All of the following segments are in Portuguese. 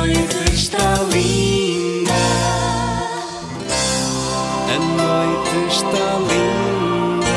noite está linda. A noite está linda.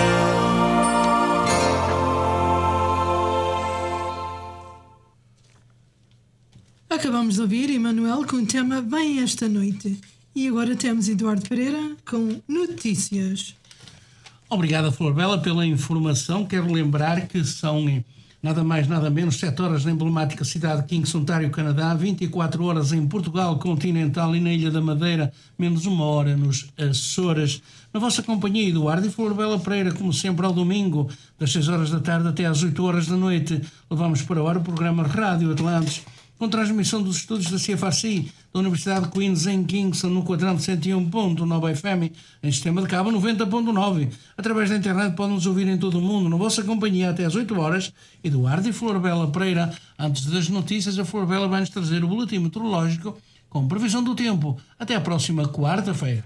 Acabamos de ouvir Emanuel com o tema Vem Esta Noite. E agora temos Eduardo Pereira com notícias. Obrigado, Flor Bela, pela informação. Quero lembrar que são nada mais, nada menos 7 horas na emblemática cidade de Kingston, Ontário, Canadá, 24 horas em Portugal continental e na Ilha da Madeira, menos 1 hora nos Açores. Na vossa companhia, Eduardo e Flor Bela Pereira, como sempre ao domingo, das 6 horas da tarde até às 8 horas da noite, levamos para a hora o programa Rádio Atlantis, com transmissão dos estudos da CFAC, da Universidade de Queens em Kingston, no quadrante 101.9 FM, em sistema de cabo 90.9. Através da internet podem-nos ouvir em todo o mundo, na vossa companhia até às 8 horas. Eduardo e Flor Bela Pereira. Antes das notícias, a Flor Bela vai-nos trazer o boletim meteorológico com previsão do tempo. Até à próxima quarta-feira.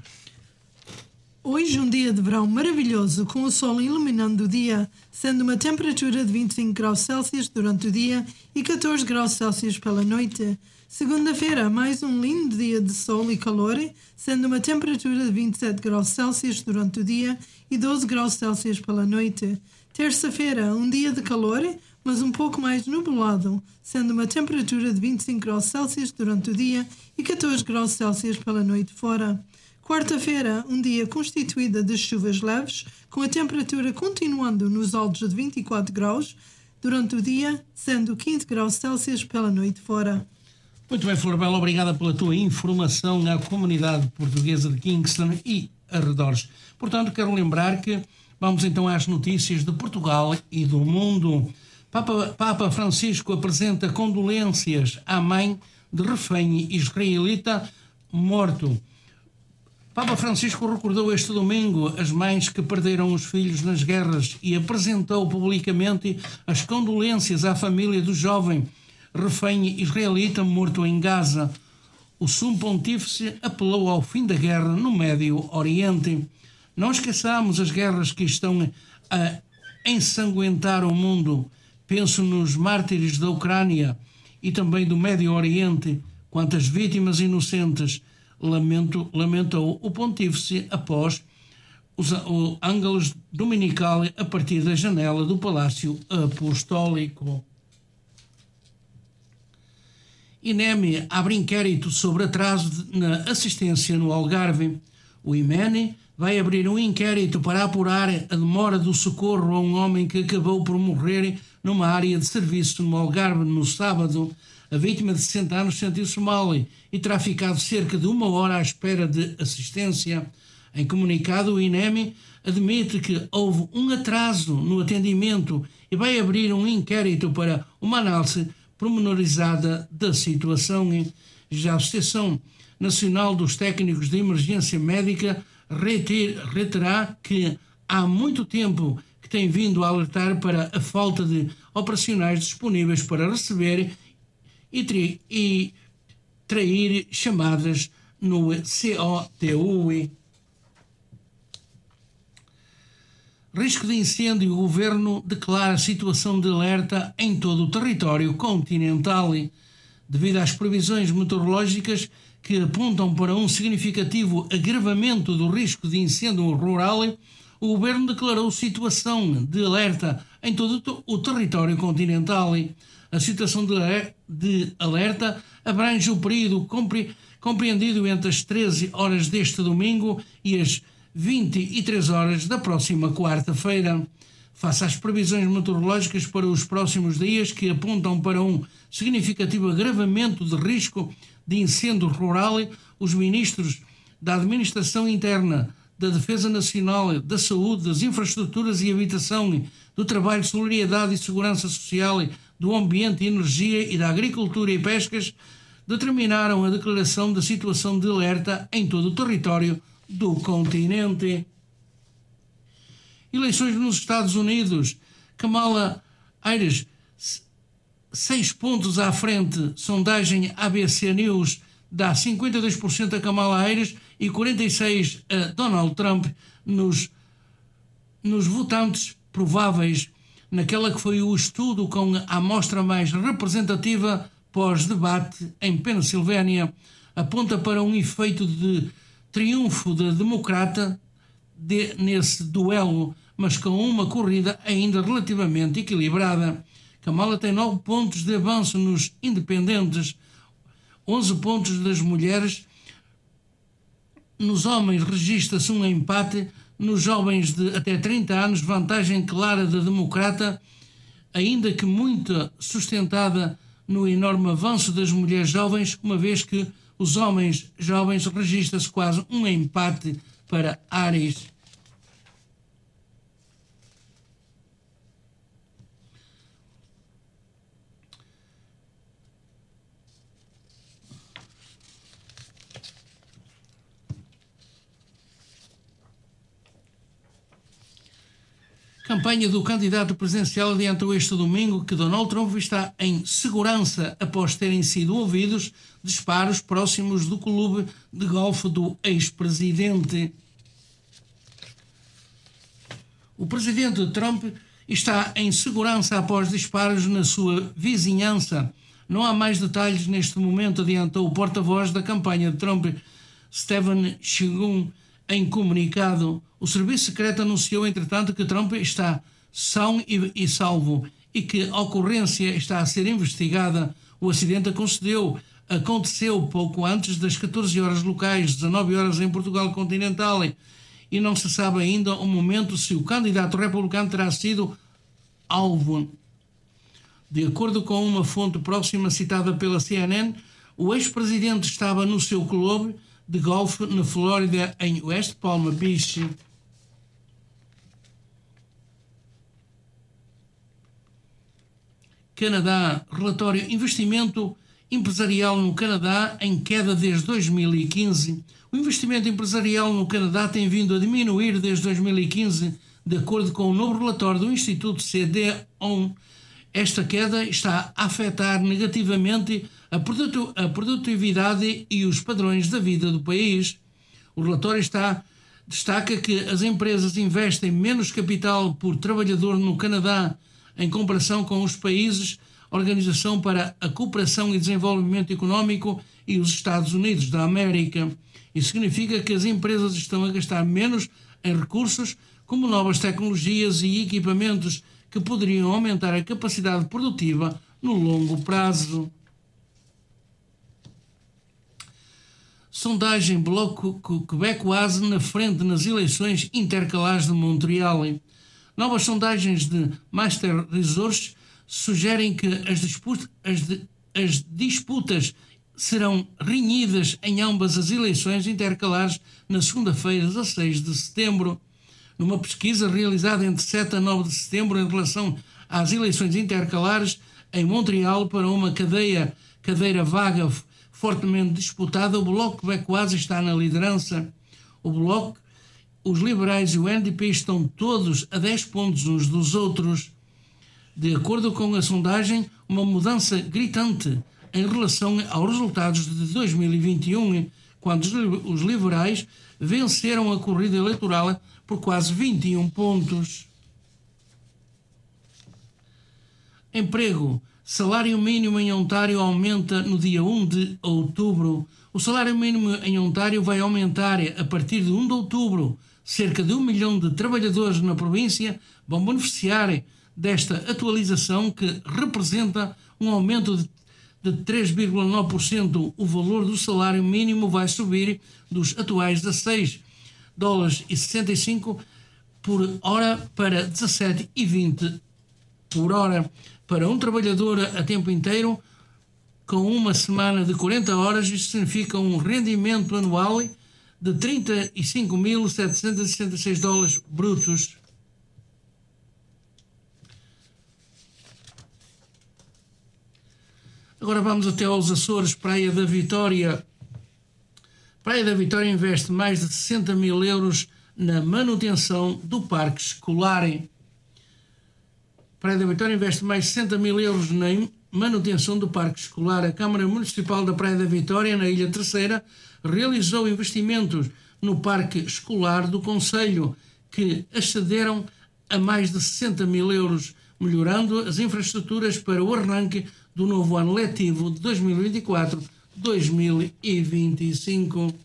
Hoje um dia de verão maravilhoso, com o sol iluminando o dia, sendo uma temperatura de 25 graus Celsius durante o dia e 14 graus Celsius pela noite. Segunda-feira, mais um lindo dia de sol e calor, sendo uma temperatura de 27 graus Celsius durante o dia e 12 graus Celsius pela noite. Terça-feira, um dia de calor, mas um pouco mais nublado, sendo uma temperatura de 25 graus Celsius durante o dia e 14 graus Celsius pela noite fora. Quarta-feira, um dia constituído de chuvas leves, com a temperatura continuando nos altos de 24 graus durante o dia, sendo 15 graus Celsius pela noite fora. Muito bem, Flor Bela, obrigada pela tua informação à comunidade portuguesa de Kingston e arredores. Portanto, quero lembrar que vamos então às notícias de Portugal e do mundo. Papa Francisco apresenta condolências à mãe de refém israelita morto. Papa Francisco recordou este domingo as mães que perderam os filhos nas guerras e apresentou publicamente as condolências à família do jovem refém israelita morto em Gaza. O Sumo Pontífice apelou ao fim da guerra no Médio Oriente. Não esqueçamos as guerras que estão a ensanguentar o mundo. Penso nos mártires da Ucrânia e também do Médio Oriente. Quantas vítimas inocentes, lamentou o Pontífice após o Ângelus Dominical a partir da janela do Palácio Apostólico. INEM abre inquérito sobre atraso na assistência no Algarve. O IMENE vai abrir um inquérito para apurar a demora do socorro a um homem que acabou por morrer numa área de serviço no Algarve no sábado. A vítima de 60 anos sentiu-se mal e terá ficado cerca de 1 hora à espera de assistência. Em comunicado, o INEM admite que houve um atraso no atendimento e vai abrir um inquérito para uma análise pormenorizada da situação. Já a Associação Nacional dos Técnicos de Emergência Médica reiterará que há muito tempo que tem vindo a alertar para a falta de operacionais disponíveis para receber e trair chamadas no COTU. Risco de incêndio. O governo declara situação de alerta em todo o território continental. Devido às previsões meteorológicas que apontam para um significativo agravamento do risco de incêndio rural, o governo declarou situação de alerta em todo o território continental. A situação de alerta abrange o período compreendido entre as 13 horas deste domingo e as 23 horas da próxima quarta-feira. Face às previsões meteorológicas para os próximos dias que apontam para um significativo agravamento de risco de incêndio rural, os ministros da Administração Interna, da Defesa Nacional, da Saúde, das Infraestruturas e Habitação, do Trabalho, Solidariedade e Segurança Social, do Ambiente e Energia e da Agricultura e Pescas determinaram a declaração da situação de alerta em todo o território do continente. Eleições nos Estados Unidos. Kamala Harris, 6 pontos à frente. Sondagem ABC News dá 52% a Kamala Harris e 46% a Donald Trump nos votantes prováveis naquela que foi o estudo com a amostra mais representativa pós-debate em Pensilvânia aponta para um efeito de triunfo da democrata nesse duelo, mas com uma corrida ainda relativamente equilibrada. Kamala tem 9 pontos de avanço nos independentes, 11 pontos das mulheres. Nos homens registra-se um empate, nos jovens de até 30 anos, vantagem clara da democrata, ainda que muito sustentada no enorme avanço das mulheres jovens, uma vez que os homens jovens registra-se quase um empate para Harris. Campanha do candidato presidencial adiantou este domingo que Donald Trump está em segurança após terem sido ouvidos disparos próximos do clube de golfe do ex-presidente. O presidente Trump está em segurança após disparos na sua vizinhança. Não há mais detalhes neste momento, adiantou o porta-voz da campanha de Trump, Stephen Schultz, em comunicado. O serviço secreto anunciou, entretanto, que Trump está são e salvo e que a ocorrência está a ser investigada. O acidente aconteceu pouco antes das 14 horas locais, 19 horas em Portugal continental, e não se sabe ainda o momento se o candidato republicano terá sido alvo. De acordo com uma fonte próxima citada pela CNN, o ex-presidente estava no seu clube de golfe na Flórida, em West Palm Beach. Canadá, relatório investimento empresarial no Canadá em queda desde 2015. O investimento empresarial no Canadá tem vindo a diminuir desde 2015, de acordo com o novo relatório do Instituto CDON. Esta queda está a afetar negativamente a produtividade e os padrões da vida do país. O relatório destaca que as empresas investem menos capital por trabalhador no Canadá em comparação com os países Organização para a Cooperação e Desenvolvimento Económico e os Estados Unidos da América. Isso significa que as empresas estão a gastar menos em recursos, como novas tecnologias e equipamentos que poderiam aumentar a capacidade produtiva no longo prazo. Sondagem Bloco Quebecoise na frente nas eleições intercalares de Montreal. Novas sondagens de Master Research sugerem que as disputas serão renhidas em ambas as eleições intercalares na segunda-feira, 16 de setembro. Numa pesquisa realizada entre 7 a 9 de setembro em relação às eleições intercalares em Montreal para uma cadeira vaga fortemente disputada, o Bloco Quebecoise está na liderança. O Bloco, os liberais e o NDP estão todos a 10 pontos uns dos outros. De acordo com a sondagem, uma mudança gritante em relação aos resultados de 2021, quando os liberais venceram a corrida eleitoral por quase 21 pontos. Emprego. Salário mínimo em Ontário aumenta no dia 1 de outubro. O salário mínimo em Ontário vai aumentar a partir de 1 de outubro. Cerca de 1 milhão de trabalhadores na província vão beneficiar desta atualização, que representa um aumento de 3,9%. O valor do salário mínimo vai subir dos atuais $16,65 por hora para 17,20 por hora. Para um trabalhador a tempo inteiro, com uma semana de 40 horas, isto significa um rendimento anual de $35.766 brutos. Agora vamos até aos Açores, Praia da Vitória. Praia da Vitória investe mais de 60 mil euros na manutenção do parque escolar. Praia da Vitória investe mais de 60 mil euros na manutenção do parque escolar. A Câmara Municipal da Praia da Vitória, na Ilha Terceira, realizou investimentos no parque escolar do concelho, que excederam a mais de 60 mil euros, melhorando as infraestruturas para o arranque do novo ano letivo de 2024-2025.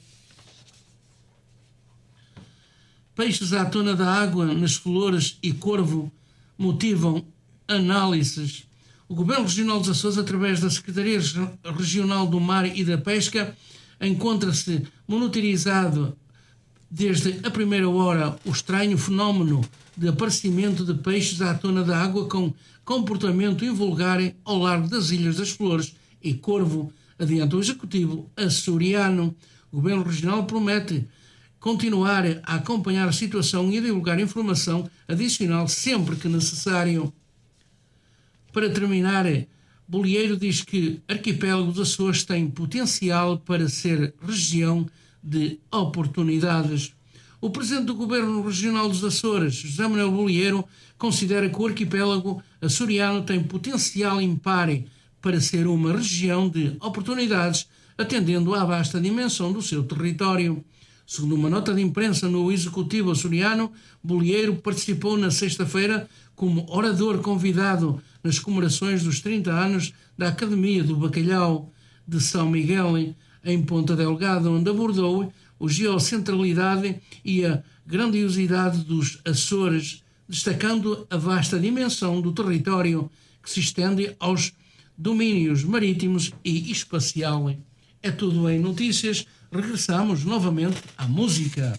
Peixes à tona da água nas flores e corvo motivam análises. O Governo Regional dos Açores, através da Secretaria Regional do Mar e da Pesca, encontra-se monitorizado desde a primeira hora o estranho fenómeno de aparecimento de peixes à tona da água com comportamento invulgar ao largo das Ilhas das Flores e Corvo, adianta o Executivo açoriano. O Governo Regional promete continuar a acompanhar a situação e a divulgar informação adicional sempre que necessário. Para terminar, Bolieiro diz que o arquipélago dos Açores tem potencial para ser região de oportunidades. O presidente do Governo Regional dos Açores, José Manuel Bolieiro, considera que o arquipélago açoriano tem potencial impar para ser uma região de oportunidades, atendendo à vasta dimensão do seu território. Segundo uma nota de imprensa no Executivo açoriano, Bolieiro participou na sexta-feira como orador convidado nas comemorações dos 30 anos da Academia do Bacalhau de São Miguel, em Ponta Delgada, onde abordou a geocentralidade e a grandiosidade dos Açores, destacando a vasta dimensão do território que se estende aos domínios marítimos e espacial. É tudo em notícias. Regressamos novamente à música.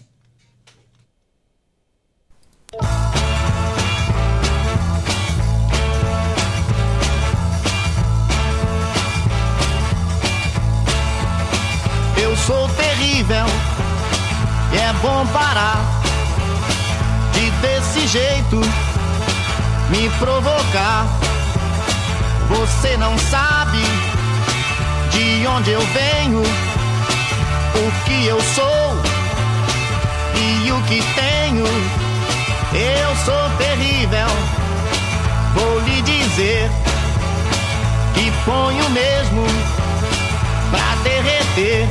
Eu sou terrível e é bom parar de desse jeito me provocar. Você não sabe de onde eu venho, o que eu sou e o que tenho. Eu sou terrível, vou lhe dizer que ponho mesmo pra derreter.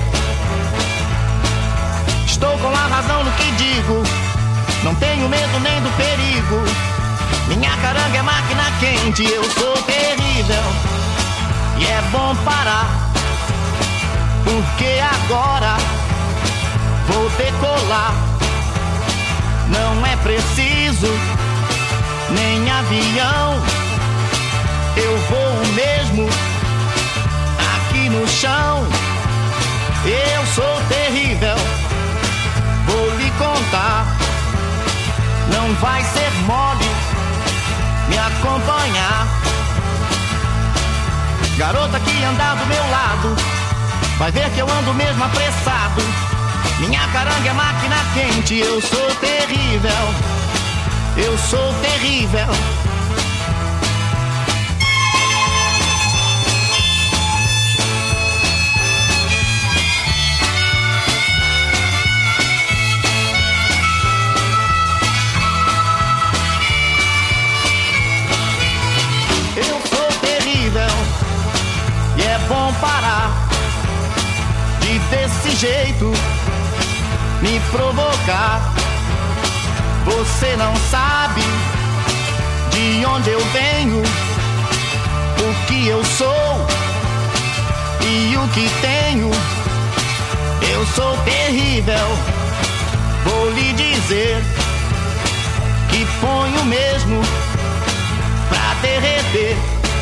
Estou com a razão no que digo, não tenho medo nem do perigo. Minha caranga é máquina quente, eu sou terrível e é bom parar, porque agora vou decolar. Não é preciso nem avião, eu vou mesmo aqui no chão. Eu sou terrível, vou lhe contar, não vai ser mole me acompanhar. Garota que anda do meu lado vai ver que eu ando mesmo apressado. Minha caranga é máquina quente, eu sou terrível, eu sou terrível. Eu sou terrível e é bom parar de desse jeito me provocar. Você não sabe de onde eu venho, o que eu sou e o que tenho. Eu sou terrível, vou lhe dizer que ponho mesmo pra derreter.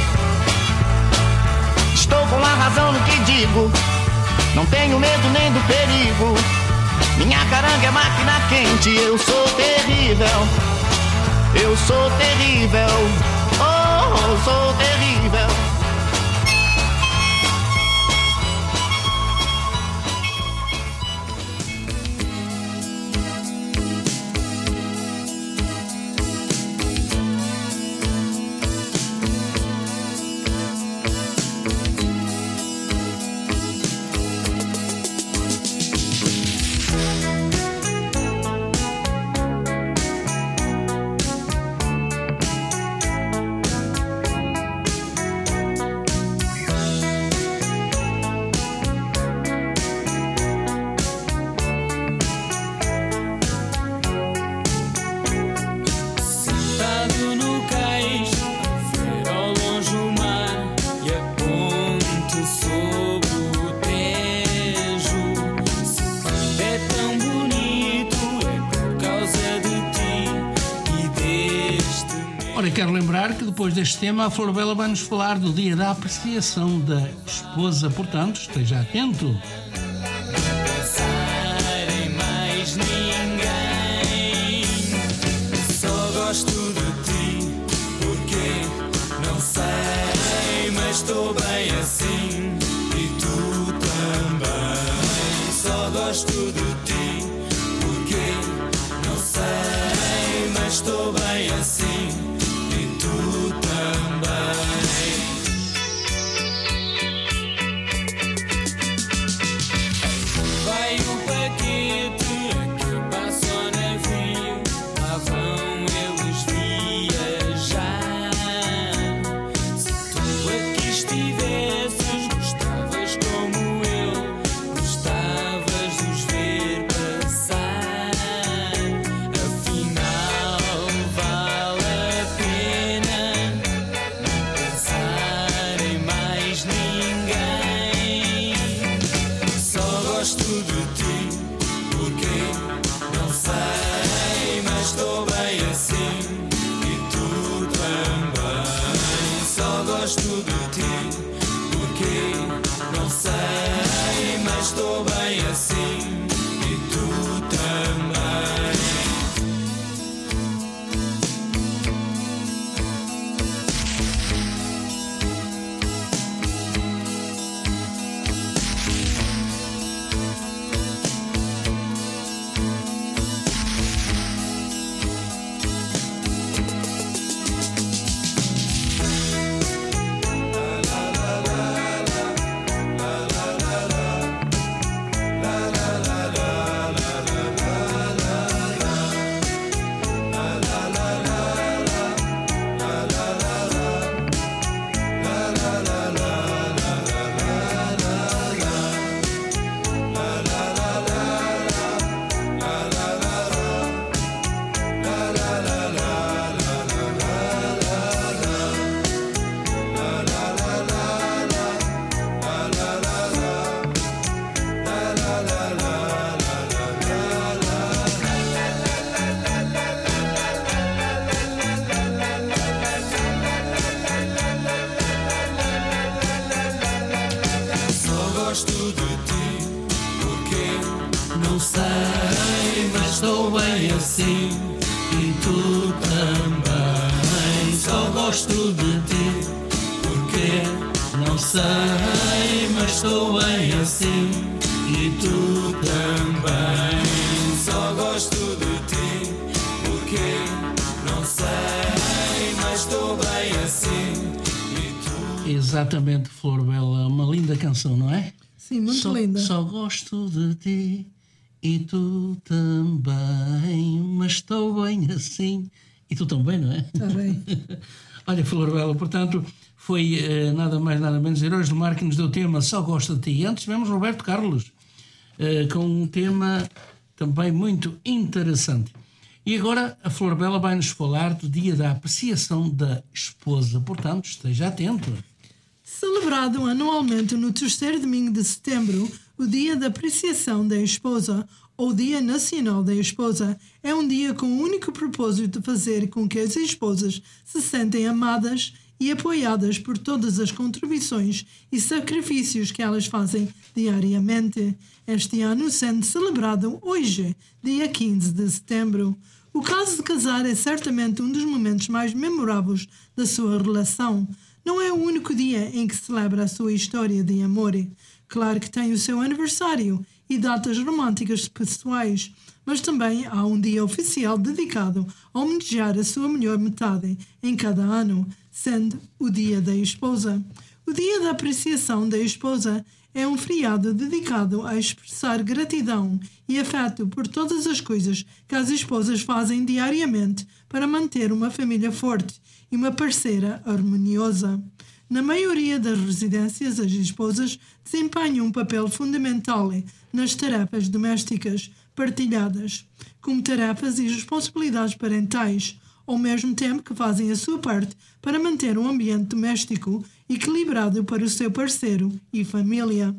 Estou com a razão no que digo, não tenho medo nem do perigo. Minha caranga é máquina quente, eu sou terrível, eu sou terrível, oh, sou terrível. quero lembrar que depois deste tema a Flor Bela vai nos falar do dia da apreciação da esposa, portanto esteja atento. Em mais ninguém, só gosto de ti, porque não sei, mas estou bem assim, e tu também. Só gosto de ti, porque não sei, mas estou bem assim, e tu também. Vai o paquete, aqui passa o navio, lá vão eles viajar. Se tu aqui estivesses, gostavas como eu, gostavas de os ver passar. Afinal, vale a pena não pensar em mais ninguém. Só gosto de ti, porque não sei, mas estou bem assim, e tu também. Só gosto de ti, porque não sei, mas estou bem assim, e tu também. Só gosto de ti, porque não sei, mas estou bem assim, e tu também. Só gosto de ti, porque não sei, mas estou bem assim, e tu também. Só gosto de ti, porque não sei, mas estou bem assim, e tu. Exatamente, Flor Bela, uma linda canção, não é? Sim, muito linda. Só gosto de ti e tu também, mas estou bem assim. E tu também, não é? Está bem. Olha, Flor Bela, portanto, foi nada mais nada menos Heróis do Mar que nos deu o tema Só Gosto de Ti. E antes tivemos Roberto Carlos com um tema também muito interessante. E agora a Flor Bela vai nos falar do dia da apreciação da esposa. Portanto, esteja atento. Celebrado anualmente no terceiro domingo de setembro, o Dia da Apreciação da Esposa, ou Dia Nacional da Esposa, é um dia com o único propósito de fazer com que as esposas se sentem amadas e apoiadas por todas as contribuições e sacrifícios que elas fazem diariamente. Este ano sendo celebrado hoje, dia 15 de setembro. O caso de casar é certamente um dos momentos mais memoráveis da sua relação. Não é o único dia em que celebra a sua história de amor. Claro que tem o seu aniversário e datas românticas pessoais, mas também há um dia oficial dedicado a homenagear a sua melhor metade em cada ano, sendo o Dia da Esposa. O Dia da Apreciação da Esposa é um feriado dedicado a expressar gratidão e afeto por todas as coisas que as esposas fazem diariamente para manter uma família forte e uma parceira harmoniosa. Na maioria das residências, as esposas desempenham um papel fundamental nas tarefas domésticas partilhadas, como tarefas e responsabilidades parentais, ao mesmo tempo que fazem a sua parte para manter um ambiente doméstico equilibrado para o seu parceiro e família.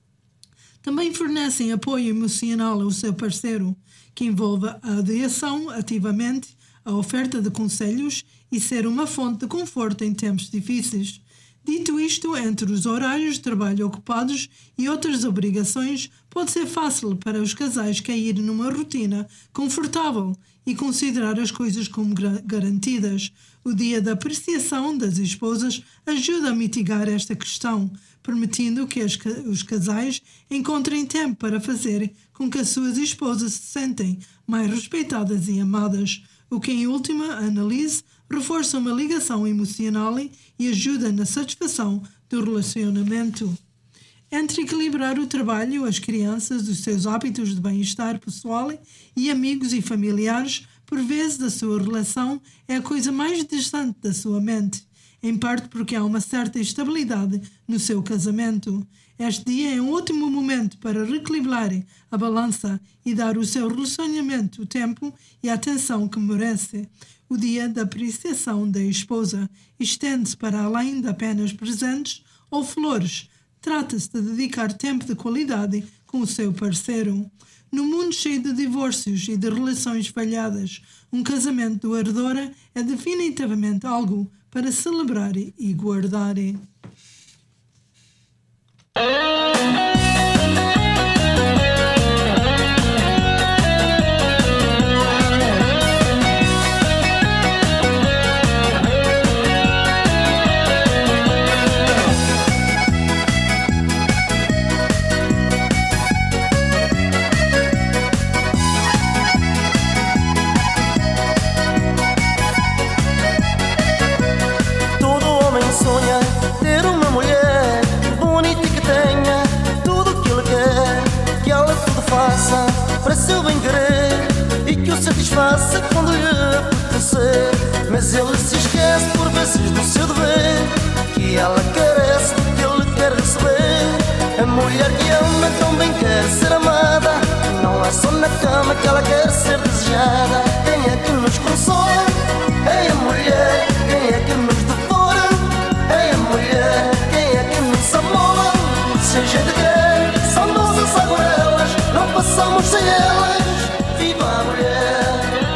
Também fornecem apoio emocional ao seu parceiro, que envolve a adesão ativamente a oferta de conselhos e ser uma fonte de conforto em tempos difíceis. Dito isto, entre os horários de trabalho ocupados e outras obrigações, pode ser fácil para os casais cair numa rotina confortável e considerar as coisas como garantidas. O dia da apreciação das esposas ajuda a mitigar esta questão, permitindo que os casais encontrem tempo para fazer com que as suas esposas se sentem mais respeitadas e amadas, o que, em última análise, reforça uma ligação emocional e ajuda na satisfação do relacionamento. Entre equilibrar o trabalho, as crianças, os seus hábitos de bem-estar pessoal e amigos e familiares, por vezes a sua relação é a coisa mais distante da sua mente, em parte porque há uma certa instabilidade no seu casamento. Este dia é um ótimo momento para reequilibrar a balança e dar ao seu relacionamento o tempo e a atenção que merece. O dia da apreciação da esposa estende-se para além de apenas presentes ou flores. Trata-se de dedicar tempo de qualidade com o seu parceiro. No mundo cheio de divórcios e de relações falhadas, um casamento duradouro é definitivamente algo para celebrar e guardar. Para seu bem querer e que o satisfaça quando lhe apetecer. Mas ele se esquece por vezes do seu dever, que ela carece do que ele quer receber. A mulher que ama também quer ser amada, não é só na cama que ela quer ser desejada. Quem é que nos consola? É a mulher. Quem é que nos devora? É a mulher. Quem é que nos amola? Se a gente quer, são nossas aguarelas, não passamos sem elas. Viva a mulher!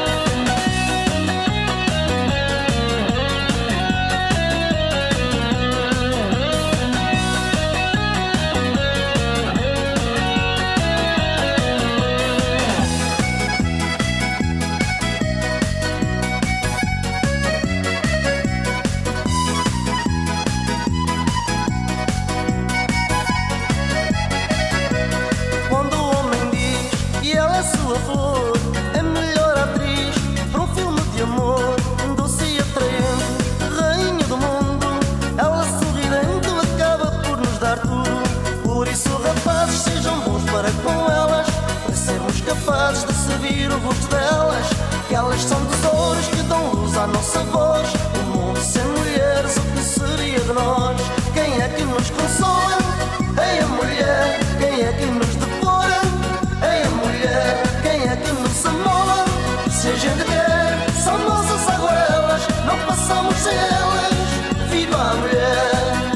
Quando o homem diz que ela é sua flor, a melhor atriz para um filme de amor, doce e atraente, rainha do mundo, ela sorridente acaba por nos dar tudo. Por isso, rapazes, sejam bons para com elas, para sermos capazes de servir o gosto delas, que elas são tesouros que dão luz à nossa voz. O mundo sem mulheres, o que seria de nós? Quem é que nos consola? É a mulher. Quem é que nos devora? É a mulher. Quem é que nos amola? Se a gente quer, são nossas aguarelas, não passamos sem elas. Viva a mulher!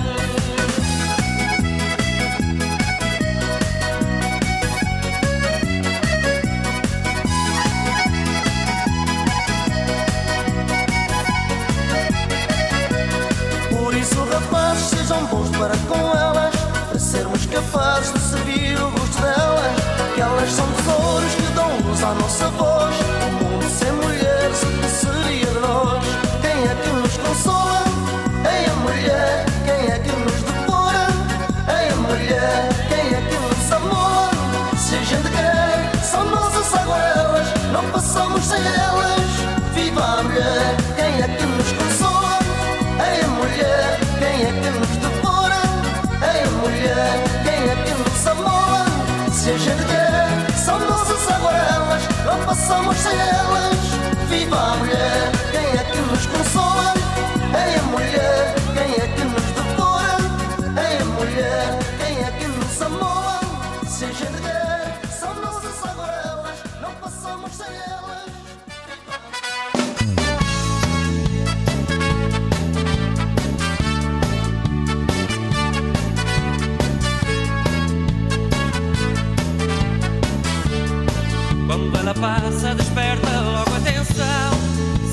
Por isso, rapazes, sejam bons para com elas, para sermos capazes de servir o gosto delas, que elas são tesouros que dão luz à nossa voz. O mundo sem mulheres, o que seria de nós? Quem é que nos consola? É a mulher. Quem é que nos devora? É a mulher. Quem é que nos amola? Se a gente quer, são nossas aguarelas, não passamos sem elas. Viva a mulher! Quem é que nos consola? É a mulher. Quem é que nos devora? É a mulher. Quem é que nos amola? Se a gente quer, são nossas aguarelas, não passamos sem elas. Viva a mulher! Quem é que nos consola? É a mulher. Quem é que nos devora? É a mulher. Quem é que nos amola? Se a gente quer, são nossas aguarelas, não passamos sem elas. Quando ela passa, desperta logo a atenção.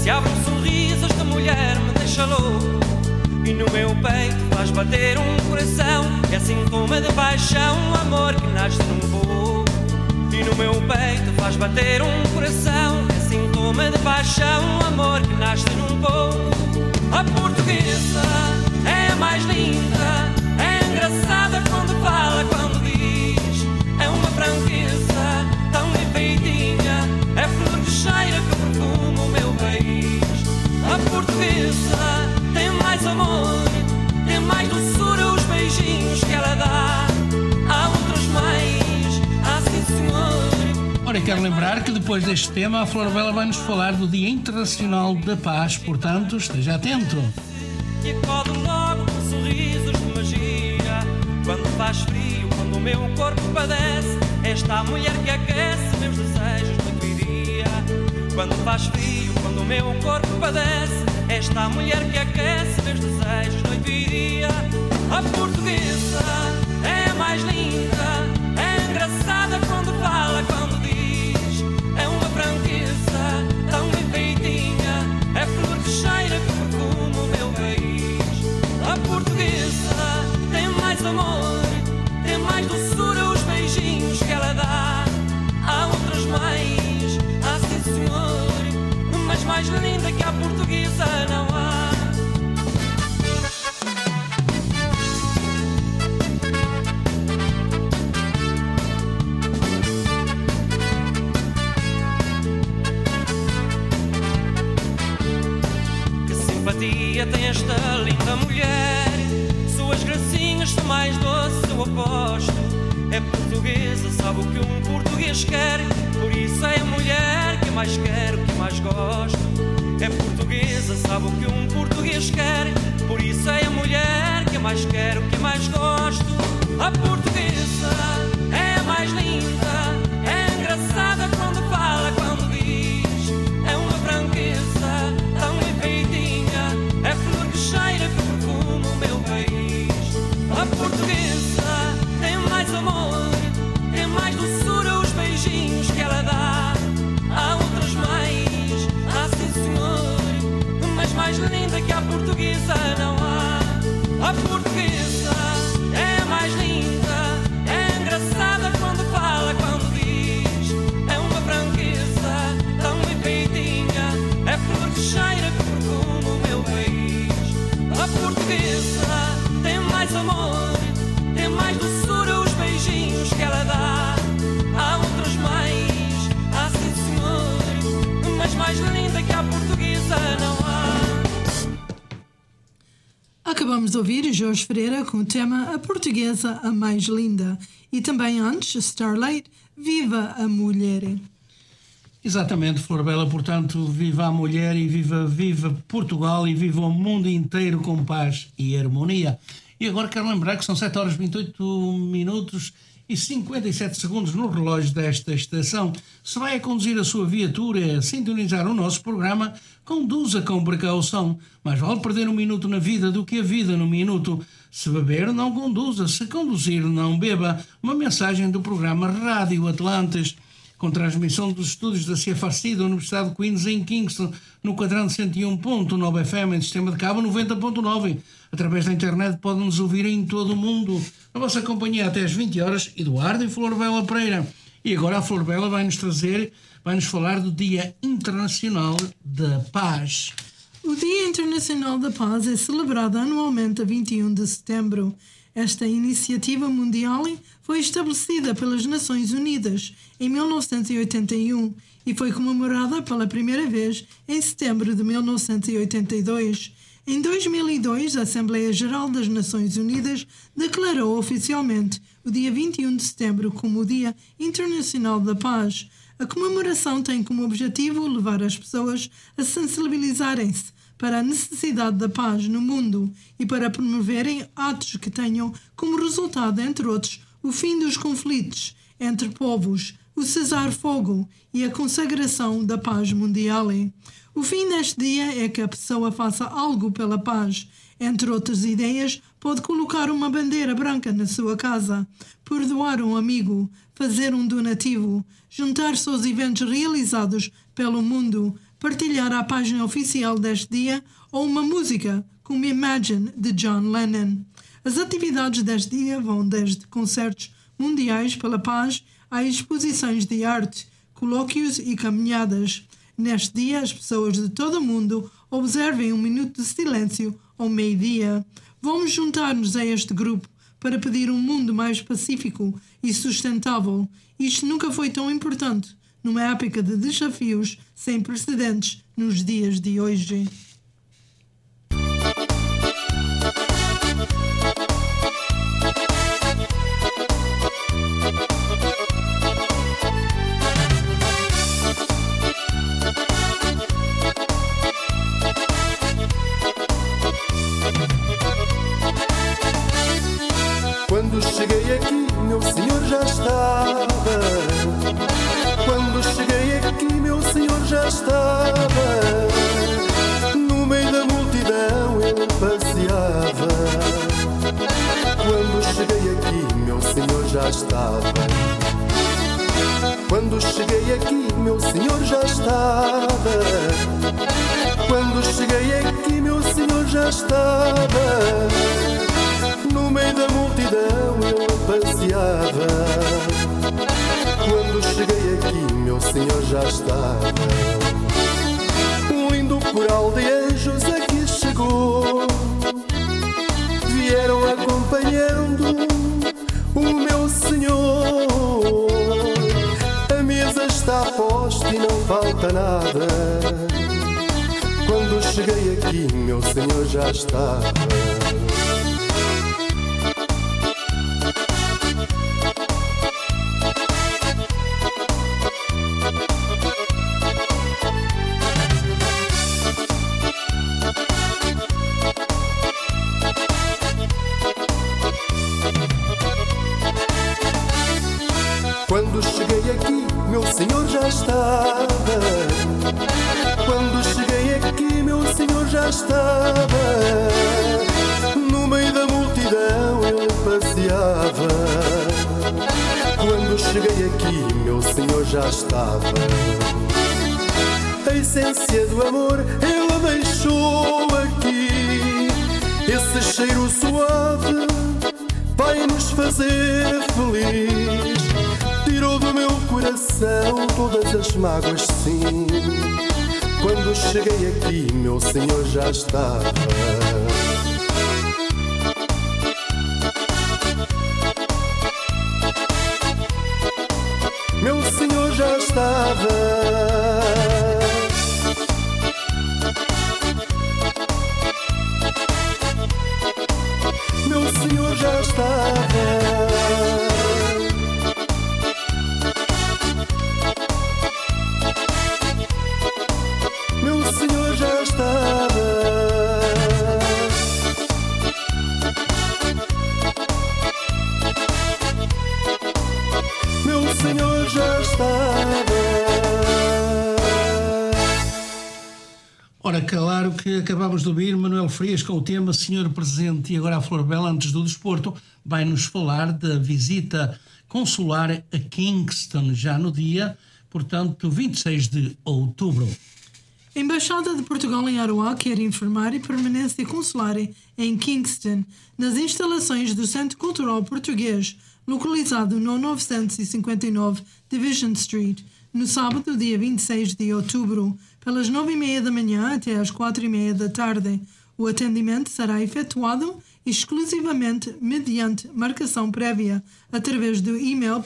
no meu peito faz bater um coração, é sintoma de paixão, amor que nasce num voo. E no meu peito faz bater um coração, é sintoma de paixão, amor que nasce num voo. A portuguesa é a mais linda, é engraçada quando fala, quando diz. É uma franqueza tão enfeitinha, é flor que cheira que perfuma o meu país. A portuguesa tem mais amor, tem mais doçura os beijinhos que ela dá. Há outras mais, sim senhor. Ora, quero lembrar que depois deste tema a Flor Bela vai-nos falar do Dia Internacional da Paz, portanto esteja atento. E acordo logo com sorrisos de magia, quando faz frio, quando o meu corpo padece. Esta a mulher que aquece meus desejos noite e dia. Quando faz frio, quando o meu corpo padece. Esta a mulher que aquece meus desejos noite e dia. A portuguesa é a mais linda, é engraçada quando fala, quando diz. É uma franqueza tão enfeitinha, é flor que cheira que perfuma o meu país. A portuguesa tem mais amor, tem mais doçura os beijinhos que ela dá. Há outras mais, sim senhor, mas mais linda que a portuguesa não há. Que simpatia tem esta linda mulher, suas gracinhas são mais doces, eu aposto. É portuguesa, sabe o que um português quer, por isso é a mulher que mais quero, que mais gosto. É portuguesa, sabe o que um português quer, por isso é a mulher que mais quero, que mais gosto. A portuguesa é a mais linda, é engraçada quando fala, quando diz. É uma franqueza tão enfeitinha, é flor que cheira que perfuma o meu país. A portuguesa tem mais amor, tem mais doçura os beijinhos que ela dá. Há outras mais, sim senhor, mas mais linda que a portuguesa não há. A portuguesa é a mais linda, é engraçada quando fala, quando diz. É uma franqueza tão enfeitinha, é flor que cheira que perfuma o meu país. A portuguesa tem mais amor, tem mais doçura os beijinhos que ela dá. Há outras mais, sim senhor, mas mais linda que a portuguesa não há. Acabamos de ouvir Jorge Freira com o tema A Portuguesa, a Mais Linda. E também antes, Starlight, Viva a Mulher. Exatamente, Flor Bela, portanto, viva a mulher e viva Portugal e viva o mundo inteiro com paz e harmonia. E agora quero lembrar que são 7 horas 28 minutos e 57 segundos no relógio desta estação. Se vai a conduzir a sua viatura a sintonizar o nosso programa, conduza com precaução. Mais vale perder um minuto na vida do que a vida no minuto. Se beber, não conduza. Se conduzir, não beba. Uma mensagem do programa Rádio Atlantis, com transmissão dos estúdios da CFRC da Universidade de Queens em Kingston, no quadrante 101.9 FM, em sistema de cabo 90.9. Através da internet podem-nos ouvir em todo o mundo. A vossa companhia até às 20 horas, Eduardo e Flor Bela Pereira. E agora a Flor Bela vai-nos falar do Dia Internacional da Paz. O Dia Internacional da Paz é celebrado anualmente a 21 de setembro. Esta iniciativa mundial foi estabelecida pelas Nações Unidas em 1981 e foi comemorada pela primeira vez em setembro de 1982. Em 2002, a Assembleia Geral das Nações Unidas declarou oficialmente o dia 21 de setembro como o Dia Internacional da Paz. A comemoração tem como objetivo levar as pessoas a sensibilizarem-se para a necessidade da paz no mundo e para promoverem atos que tenham como resultado, entre outros, o fim dos conflitos entre povos, o cessar-fogo e a consagração da paz mundial. O fim deste dia é que a pessoa faça algo pela paz. Entre outras ideias, pode colocar uma bandeira branca na sua casa, perdoar um amigo, fazer um donativo, juntar-se aos eventos realizados pelo mundo, partilhar a página oficial deste dia ou uma música como Imagine, de John Lennon. As atividades deste dia vão desde concertos mundiais pela paz a exposições de arte, colóquios e caminhadas. Neste dia, as pessoas de todo o mundo observem um minuto de silêncio ao meio-dia. Vamos juntar-nos a este grupo para pedir um mundo mais pacífico e sustentável. Isto nunca foi tão importante numa época de desafios sem precedentes nos dias de hoje. Quando cheguei aqui, meu senhor já estava. Quando cheguei aqui, meu senhor já estava. No meio da multidão ele passeava. Quando cheguei aqui, meu senhor já estava. Quando cheguei aqui, meu senhor já estava. Quando cheguei aqui, meu senhor já estava. No meio da multidão ele passeava. Quando cheguei aqui, meu senhor já estava. Um lindo coral de anjos aqui chegou. Vieram acompanhando o meu senhor. A mesa está posta e não falta nada. Quando cheguei aqui, meu senhor já estava. Quando cheguei aqui, meu senhor já estava. Quando cheguei aqui, meu senhor já estava. No meio da multidão ele passeava. Quando cheguei aqui, meu senhor já estava. A essência do amor ele deixou aqui. Esse cheiro suave vai nos fazer feliz. Tirou do meu coração todas as mágoas, sim. Quando cheguei aqui, meu senhor já estava. Meu senhor já estava. Meu senhor já estava. Meu senhor já estava. Meu senhor já estava. Ora, claro que acabamos de ouvir Manuel Frias com o tema Senhor Presente, e agora a Flor Bela, antes do desporto, vai-nos falar da visita consular a Kingston, já no dia, portanto, 26 de outubro. A Embaixada de Portugal em Aroá quer informar a permanência consular em Kingston, nas instalações do Centro Cultural Português, localizado no 959 Division Street, no sábado, dia 26 de outubro, pelas 9h30 da manhã até às 4h30 da tarde. O atendimento será efetuado exclusivamente mediante marcação prévia, através do e-mail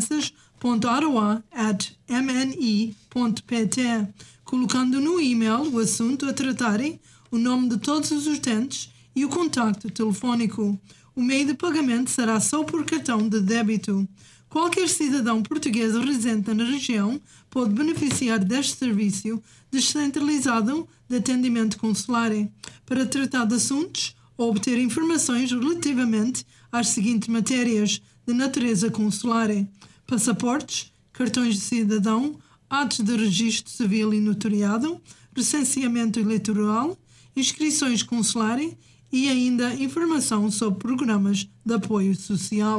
presenças.aroa@mni.pt, colocando no e-mail o assunto a tratarem, o nome de todos os utentes e o contacto telefónico. O meio de pagamento será só por cartão de débito. Qualquer cidadão português residente na região pode beneficiar deste serviço descentralizado de atendimento consular para tratar de assuntos ou obter informações relativamente às seguintes matérias de natureza consular: passaportes, cartões de cidadão, atos de registro civil e notariado, recenseamento eleitoral, inscrições consular e ainda informação sobre programas de apoio social.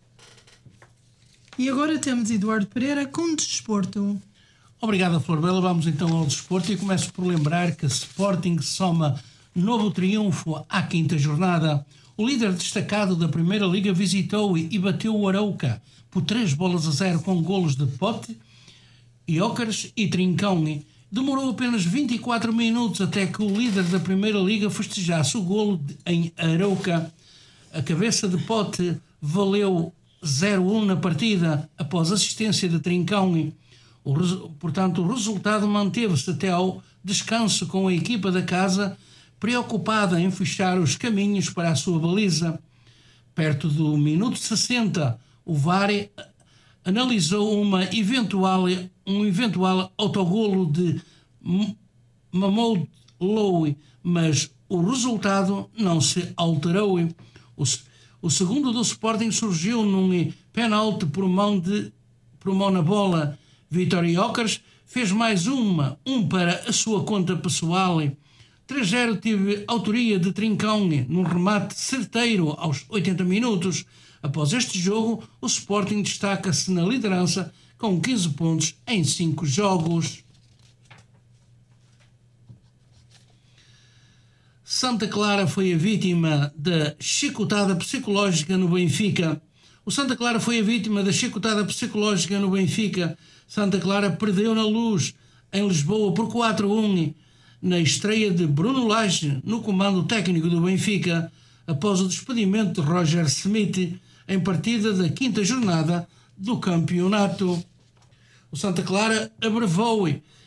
E agora temos Eduardo Pereira com desporto. Obrigado, Flor Bela. Vamos então ao desporto e começo por lembrar que Sporting soma novo triunfo à quinta jornada. O líder destacado da Primeira Liga visitou e bateu o Arouca por 3-0 com golos de Pote, Iócares e Trincão. Demorou apenas 24 minutos até que o líder da Primeira Liga festejasse o golo em Arouca. A cabeça de Pote valeu 0-1 na partida após assistência de Trincão. Portanto, o resultado manteve-se até ao descanso, com a equipa da casa preocupada em fechar os caminhos para a sua baliza. Perto do minuto 60, o VAR analisou um eventual autogolo de Mahmoud Lowe, mas o resultado não se alterou. O segundo do Sporting surgiu num penalti por mão na bola. Vítor Iócares fez mais um para a sua conta pessoal. 3-0 teve autoria de Trincão num remate certeiro aos 80 minutos. Após este jogo, o Sporting destaca-se na liderança com 15 pontos em 5 jogos. Santa Clara foi a vítima da chicotada psicológica no Benfica. O Santa Clara foi a vítima da chicotada psicológica no Benfica. Santa Clara perdeu na Luz, em Lisboa, por 4-1, na estreia de Bruno Lage no comando técnico do Benfica, após o despedimento de Roger Smith em partida da quinta jornada do campeonato. O Santa Clara abrevou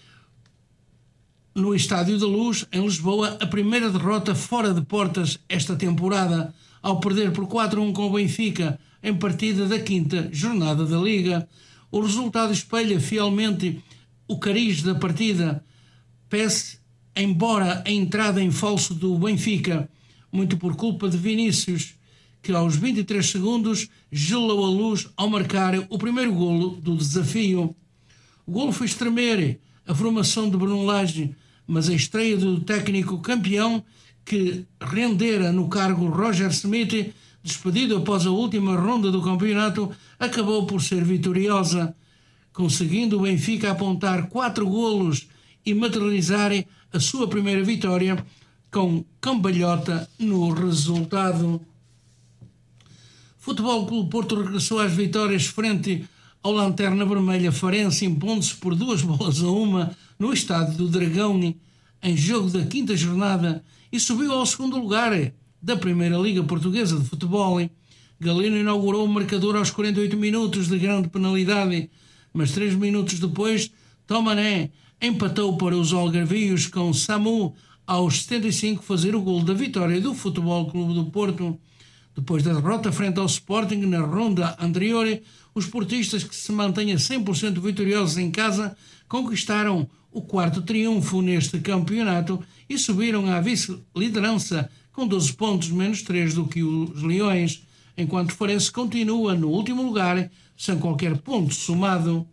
no Estádio da Luz, em Lisboa, a primeira derrota fora de portas esta temporada, ao perder por 4-1 com o Benfica em partida da quinta jornada da Liga. O resultado espelha fielmente o cariz da partida, pese embora a entrada em falso do Benfica, muito por culpa de Vinícius, que aos 23 segundos gelou a Luz ao marcar o primeiro golo do desafio. O golo fez tremer a formação de Bruno Lage, mas a estreia do técnico campeão, que rendera no cargo Roger Smith, despedido após a última ronda do campeonato, acabou por ser vitoriosa, conseguindo o Benfica apontar 4 golos e materializar a sua primeira vitória com cambalhota no resultado. Futebol Clube Porto regressou às vitórias frente ao Lanterna Vermelha Farense, impondo-se por 2-1 no estádio do Dragão, em jogo da quinta jornada, e subiu ao segundo lugar da Primeira Liga Portuguesa de Futebol. Galeno inaugurou o marcador aos 48 minutos de grande penalidade, mas 3 minutos depois, Tomané empatou para os algarvios, com Samu aos 75 fazer o golo da vitória do Futebol Clube do Porto. Depois da derrota frente ao Sporting na ronda anterior, os portistas, que se mantêm a 100% vitoriosos em casa, conquistaram o 4º triunfo neste campeonato e subiram à vice-liderança com 12 pontos, menos 3 do que os Leões, enquanto Farense continua no último lugar, sem qualquer ponto somado.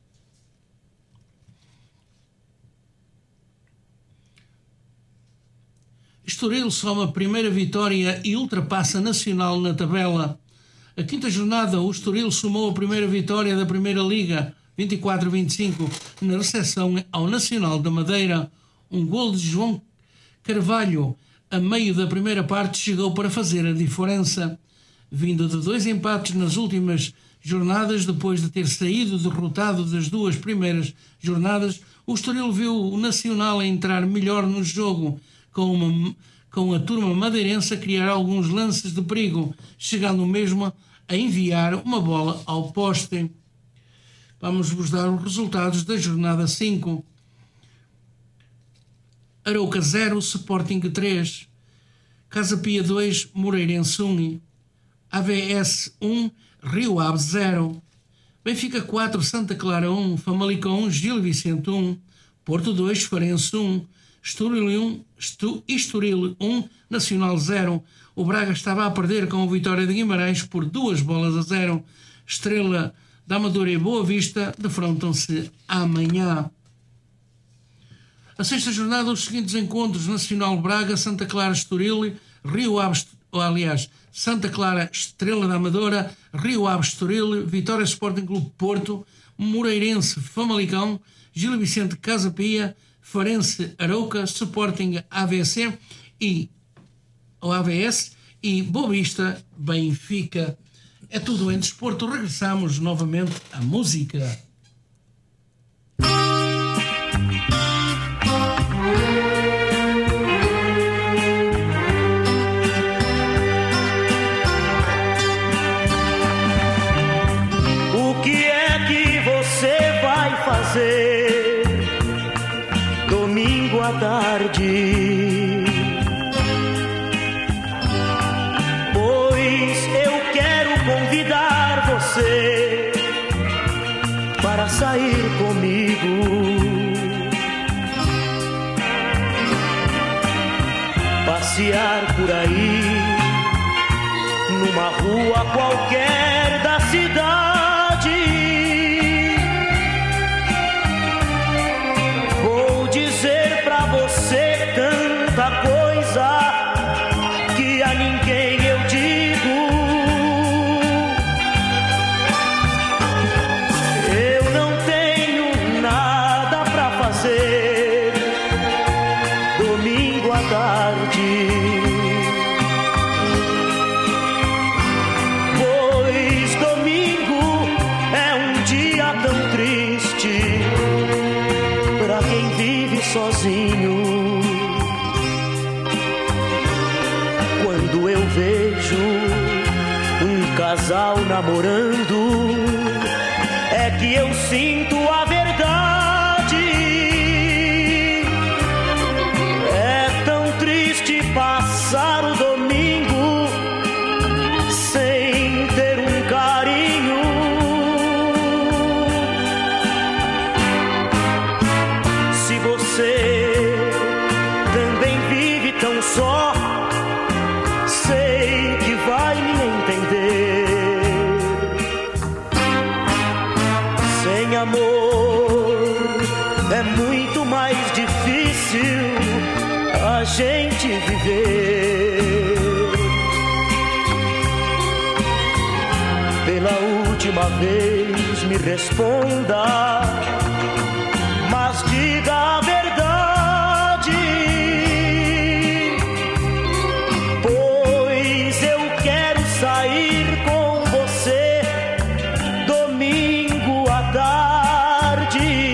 Estoril soma a primeira vitória e ultrapassa Nacional na tabela. A quinta jornada, o Estoril somou a primeira vitória da Primeira Liga, 24-25, na recepção ao Nacional da Madeira. Um golo de João Carvalho, a meio da primeira parte, chegou para fazer a diferença. Vindo de 2 empates nas últimas jornadas, depois de ter saído derrotado das 2 primeiras jornadas, o Estoril viu o Nacional entrar melhor no jogo, com a turma madeirense a criar alguns lances de perigo, chegando mesmo a enviar uma bola ao poste. Vamos-vos dar os resultados da jornada 5. Arouca 0, Sporting 3, Casa Pia 2, Moreirense 1, AVS 1, Rio Ave 0, Benfica 4, Santa Clara 1, Famalicão 1, Gil Vicente 1, Porto 2, Farense 1, Estoril 1, Nacional 0. O Braga estava a perder com a vitória de Guimarães por 2-0. Estrela da Amadora e Boa Vista defrontam-se amanhã. A sexta jornada, os seguintes encontros: Nacional Braga, Santa Clara Estoril, Rio Ave, Santa Clara Estrela da Amadora, Rio Ave Estoril, Vitória Sporting Clube Porto, Moreirense Famalicão, Gil Vicente Casa Pia, Farense Arouca, Sporting AVC e o AVS e Boa Vista, Benfica. É tudo em desporto. Regressamos novamente à música. O que é que você vai fazer domingo à tarde? Convidar você para sair comigo, passear por aí, numa rua qualquer da cidade. Vou dizer pra você tanta coisa que a ninguém eu digo. Domingo à tarde, pois domingo é um dia tão triste pra quem vive sozinho. Quando eu vejo um casal namorando, é que eu sinto a verdade. Passar o domingo sem ter um carinho. Se você também vive tão só, sei que vai me entender. Sem amor é muito mais difícil a gente viver. Pela última vez me responda, mas diga a verdade, pois eu quero sair com você domingo à tarde.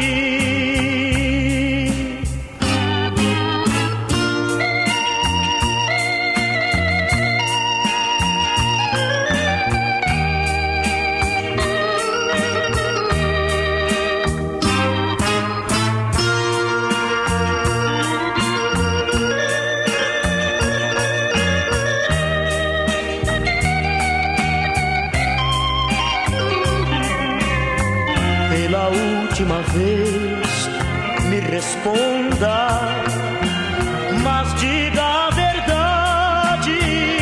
Última vez me responda, mas diga a verdade,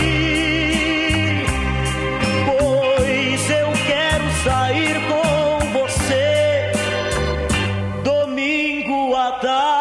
pois eu quero sair com você domingo à tarde.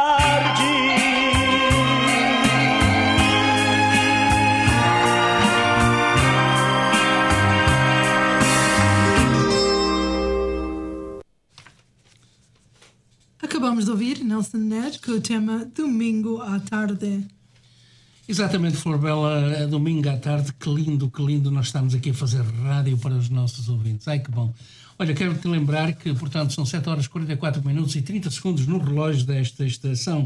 Acabamos de ouvir Nelson Ned com o tema Domingo à Tarde. Exatamente, Flor Bela, domingo à tarde, que lindo, nós estamos aqui a fazer rádio para os nossos ouvintes. Ai, que bom. Olha, quero-te lembrar que, portanto, são 7 horas, 44 minutos e 30 segundos no relógio desta estação.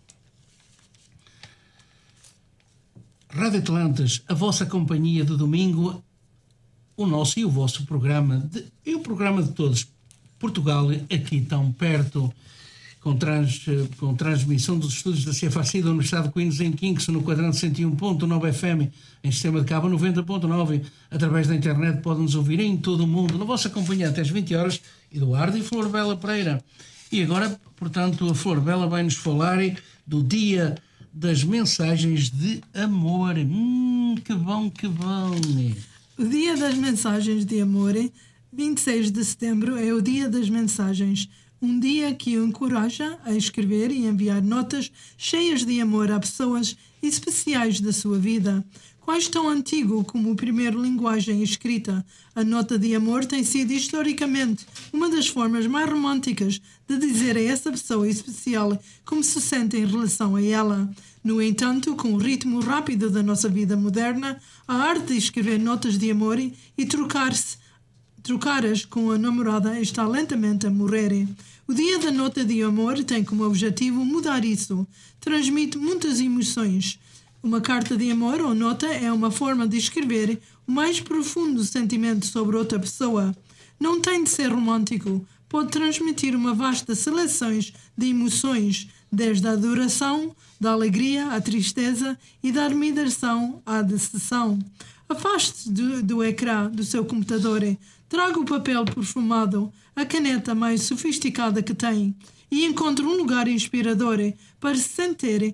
Rádio Atlantas, a vossa companhia de domingo, o nosso e o vosso programa, e o programa de todos. Portugal, aqui tão perto, com transmissão dos estúdios da CFAC da Universidade de Coimbra em Kingston, no quadrante 101.9 FM, em sistema de cabo 90.9, através da internet podem-nos ouvir em todo o mundo, na vossa companhia até às 20 horas, Eduardo e Flor Bela Pereira. E agora, portanto, a Flor Bela vai-nos falar do Dia das Mensagens de Amor. Que bom, que bom! O Dia das Mensagens de Amor, 26 de setembro, é o Dia das Mensagens. Um dia que o encoraja a escrever e enviar notas cheias de amor a pessoas especiais da sua vida. Quase tão antigo como a primeira linguagem escrita, a nota de amor tem sido historicamente uma das formas mais românticas de dizer a essa pessoa especial como se sente em relação a ela. No entanto, com o ritmo rápido da nossa vida moderna, a arte de escrever notas de amor e trocar-as com a namorada está lentamente a morrer. O dia da nota de amor tem como objetivo mudar isso. Transmite muitas emoções. Uma carta de amor ou nota é uma forma de escrever o mais profundo sentimento sobre outra pessoa. Não tem de ser romântico. Pode transmitir uma vasta seleção de emoções, desde a adoração, da alegria à tristeza e da admiração à decepção. Afaste-se do ecrã do seu computador. Traga o papel perfumado, a caneta mais sofisticada que tem e encontre um lugar inspirador para se sentar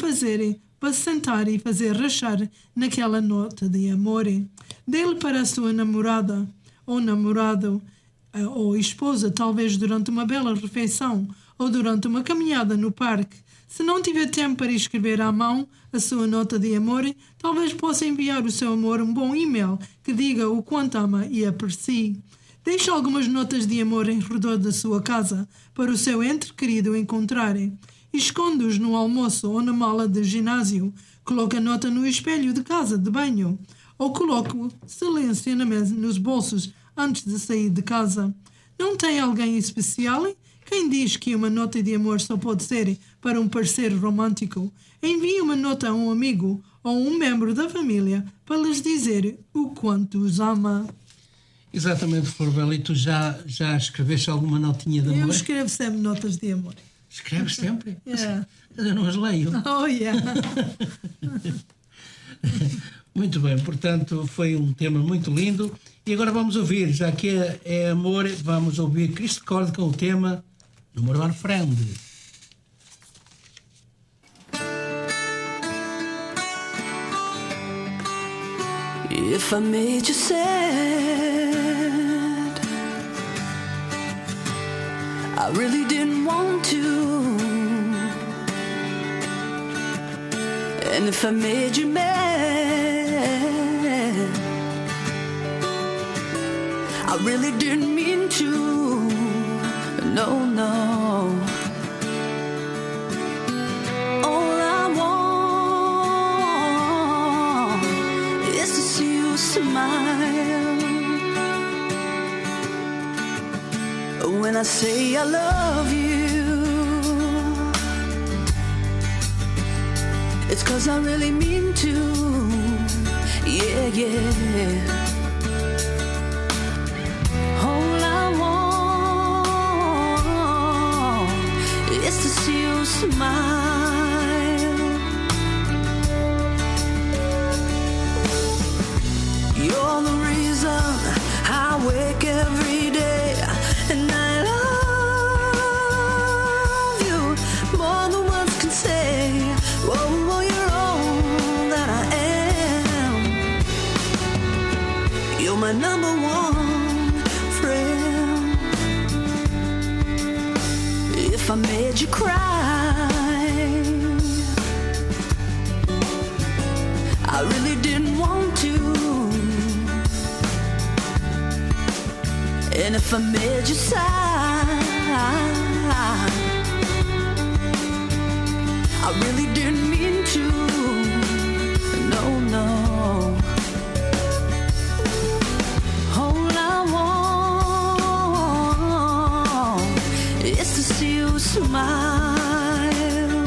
e fazer rachar naquela nota de amor. Dê-lhe para a sua namorada ou namorado ou esposa, talvez durante uma bela refeição ou durante uma caminhada no parque. Se não tiver tempo para escrever à mão a sua nota de amor, talvez possa enviar o seu amor um bom e-mail que diga o quanto ama e aprecie. Deixe algumas notas de amor em redor da sua casa para o seu ente querido encontrar. Esconde-os no almoço ou na mala de ginásio. Coloque a nota no espelho de casa de banho. Ou coloque-o silenciosamente nos bolsos antes de sair de casa. Não tem alguém especial? Quem diz que uma nota de amor só pode ser para um parceiro romântico? Envie uma nota a um amigo ou um membro da família para lhes dizer o quanto os ama. Exatamente, Florbela. E tu já escreveste alguma notinha de amor? Eu escrevo sempre notas de amor. Escreves sempre? Yeah. Eu não as leio. Oh, yeah. Muito bem, portanto, foi um tema muito lindo. E agora vamos ouvir, já que é amor, vamos ouvir Cristo Corde com o tema Number One Friend. If I made you sad, I really didn't want to. And if I made you mad, I really didn't mean to. No, no. All I want is to see you smile. When I say I love you, it's 'cause I really mean to. Yeah, yeah. All I want is to see you smile. You're the reason I wake every day, and I love you more than words can say. Whoa, you're all that I am. You're my number one friend. If I made you cry, I really didn't want to. And if I made you sigh, I really didn't mean to. No, no. All I want is to see you smile.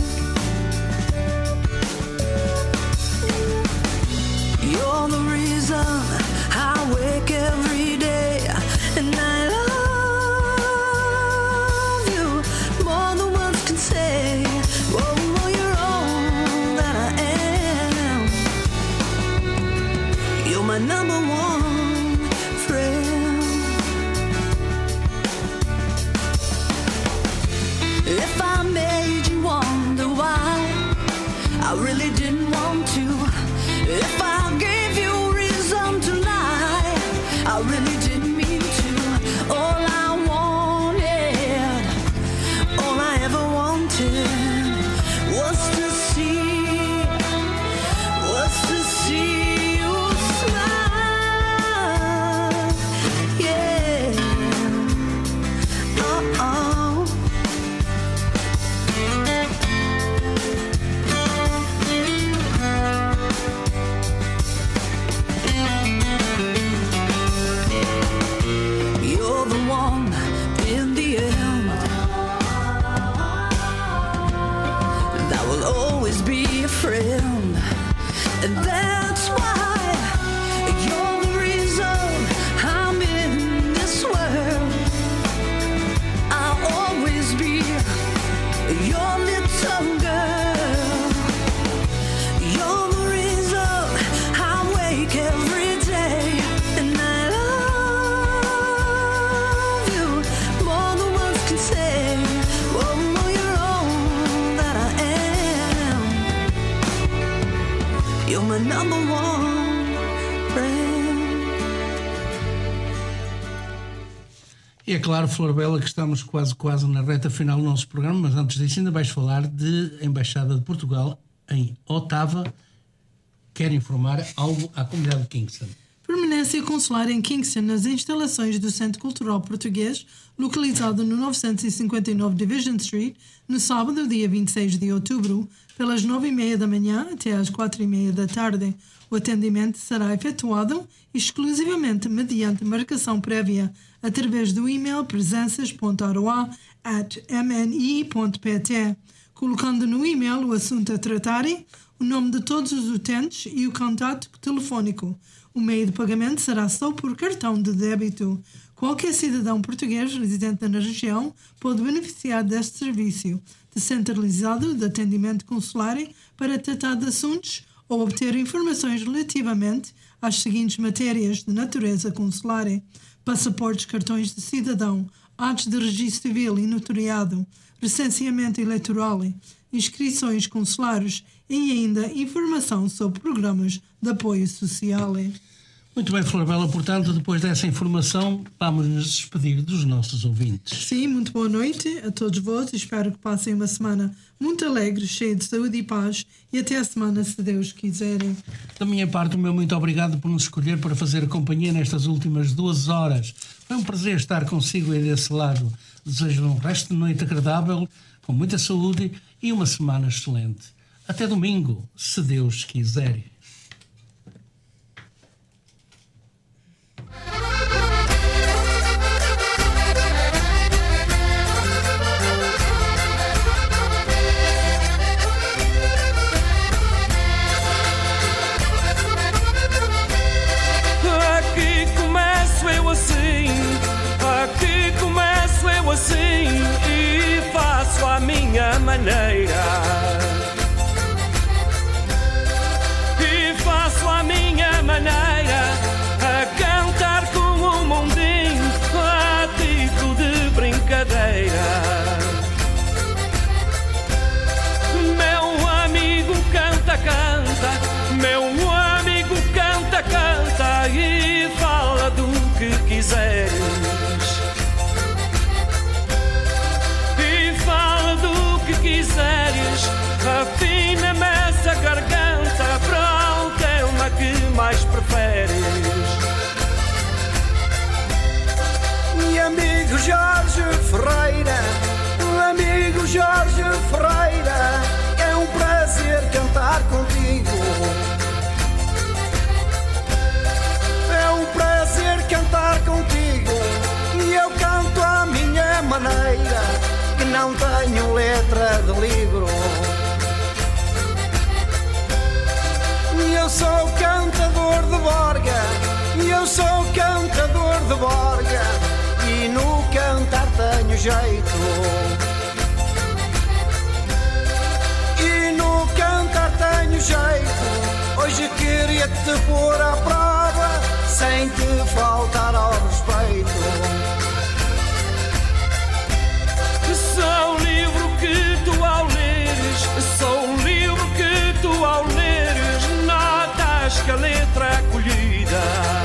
You're the reason I wake every day, and I love you more than words can say. Whoa, you're all that I am. You're my number one friend. If I You're the one in the end that will always be a friend, and that's why you're the reason I'm in this world. I'll always be your little girl. You're the reason I wake every day, and I love you more than words can say. Oh, you're all that I am. You're my number one friend. E é claro, Flor Bela, que estamos quase na reta final do nosso programa, mas antes disso ainda vais falar de Embaixada de Portugal em Ottawa. Quero informar algo à comunidade de Kingston. Permanência consular em Kingston, nas instalações do Centro Cultural Português, localizado no 959 Division Street, no sábado, dia 26 de outubro, pelas 9h30 da manhã até às 4h30 da tarde. O atendimento será efetuado exclusivamente mediante marcação prévia através do e-mail presenças.aroa@mni.pt, colocando no e-mail o assunto a tratarem, o nome de todos os utentes e o contato telefónico. O meio de pagamento será só por cartão de débito. Qualquer cidadão português residente na região pode beneficiar deste serviço descentralizado de atendimento consular para tratar de assuntos ou obter informações relativamente às seguintes matérias de natureza consular: passaportes, cartões de cidadão, atos de registro civil e notariado, recenseamento eleitoral, inscrições consulares e ainda informação sobre programas de apoio social. Muito bem, Flor Bela, portanto, depois dessa informação, vamos nos despedir dos nossos ouvintes. Sim, muito boa noite a todos vós. Espero que passem uma semana muito alegre, cheia de saúde e paz, e até a semana, se Deus quiserem. Da minha parte, o meu muito obrigado por nos escolher para fazer a companhia nestas últimas 2 horas. Foi um prazer estar consigo aí desse lado. Desejo um resto de noite agradável, com muita saúde e uma semana excelente. Até domingo, se Deus quiser. Assim e faço à minha maneira, e faço à minha maneira, a cantar com o mundinho a título de brincadeira. Meu amigo canta, canta, meu amigo canta, canta e fala do que quiseres. Quiseres, afina-me essa garganta para o tema que mais preferes. Meu amigo Jorge Ferreira, meu amigo Jorge Ferreira, é um prazer cantar contigo. É um prazer cantar contigo e eu canto à minha maneira. Não tenho letra de livro. Eu sou cantador de borga, eu sou cantador de borga, e no cantar tenho jeito. E no cantar tenho jeito. Hoje queria te pôr à prova, sem te faltar ao respeito. Sou o livro que tu ao leres, sou o livro que tu ao leres, notas que a letra é colhida.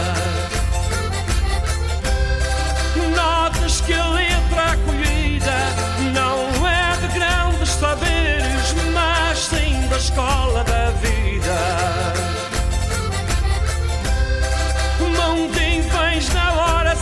Notas que a letra é colhida não é de grandes saberes, mas sim da escola da vida. Não te vens na hora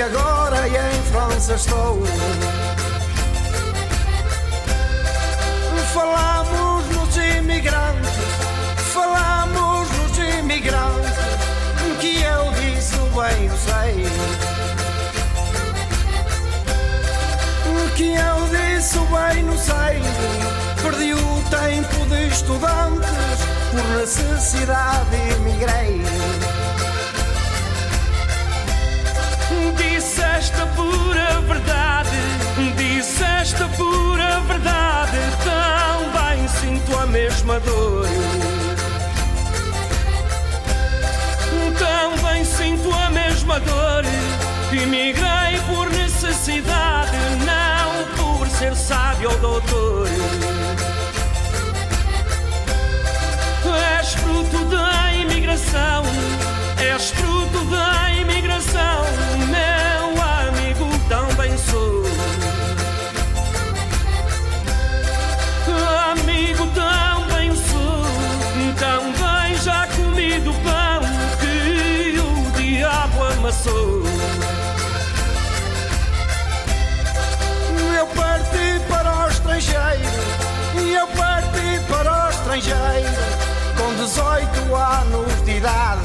agora em França estou. Falamos nos imigrantes, que eu disse bem eu sei. Que eu disse bem não sei. Perdi o tempo de estudantes, por necessidade emigrei. Disseste a pura verdade, disseste a pura verdade. Também sinto a mesma dor. Também sinto a mesma dor. Emigrei por necessidade, não por ser sábio ou doutor. És fruto da imigração, és fruto da imigração. Meu amigo, também sou. Amigo, também sou. Também já comi do pão que o diabo amassou. Eu parti para o estrangeiro, eu parti para o estrangeiro com 18 anos de idade.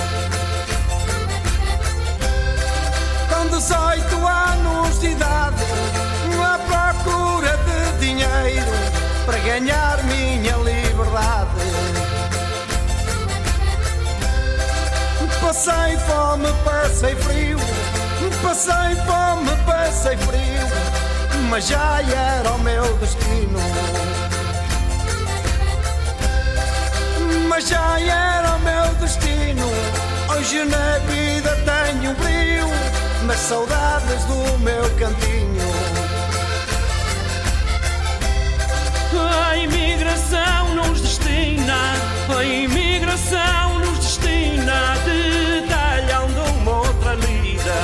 Com 18 anos de idade, à procura de dinheiro para ganhar minha liberdade. Passei fome, passei frio, passei fome, passei frio, mas já era o meu destino. Mas já era o meu destino. Hoje na vida tenho brilho, mas saudades do meu cantinho. A imigração nos destina, a imigração nos destina, detalhando uma outra lida.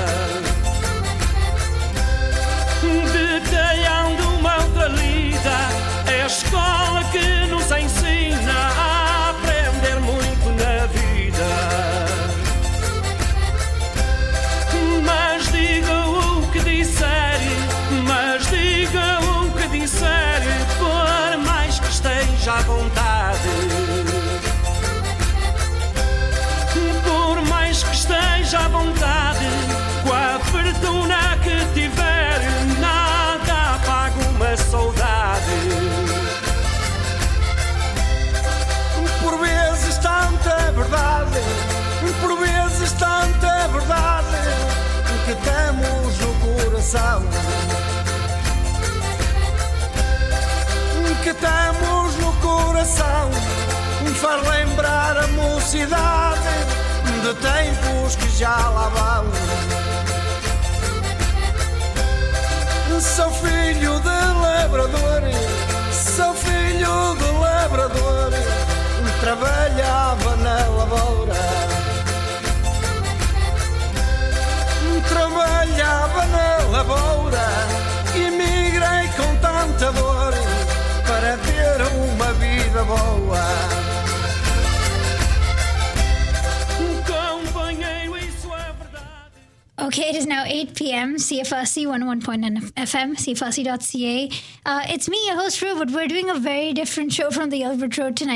Detalhando uma outra lida, é a escola que nos ensina a aprender muito na vida. Mas diga o que disser, mas diga o que disser, por mais que esteja à vontade. Por mais que esteja à vontade, com a fortuna que tiver, nada apaga uma saudade. Por vezes tanta verdade, por vezes tanta verdade, que temos no coração. Que temos no coração, faz lembrar a mocidade de tempos que já lá vão. Sou filho de labrador, sou filho de labrador, trabalhava na lavoura. Trabalhava na lavoura, emigrei com tanta dor para ter uma vida boa. Companheiro, isso é verdade. Okay, it is now 8 p.m. CFRC 101.9 FM, CFRC.ca. It's me, your host, Ru, but we're doing a very different show from the Albert Road tonight.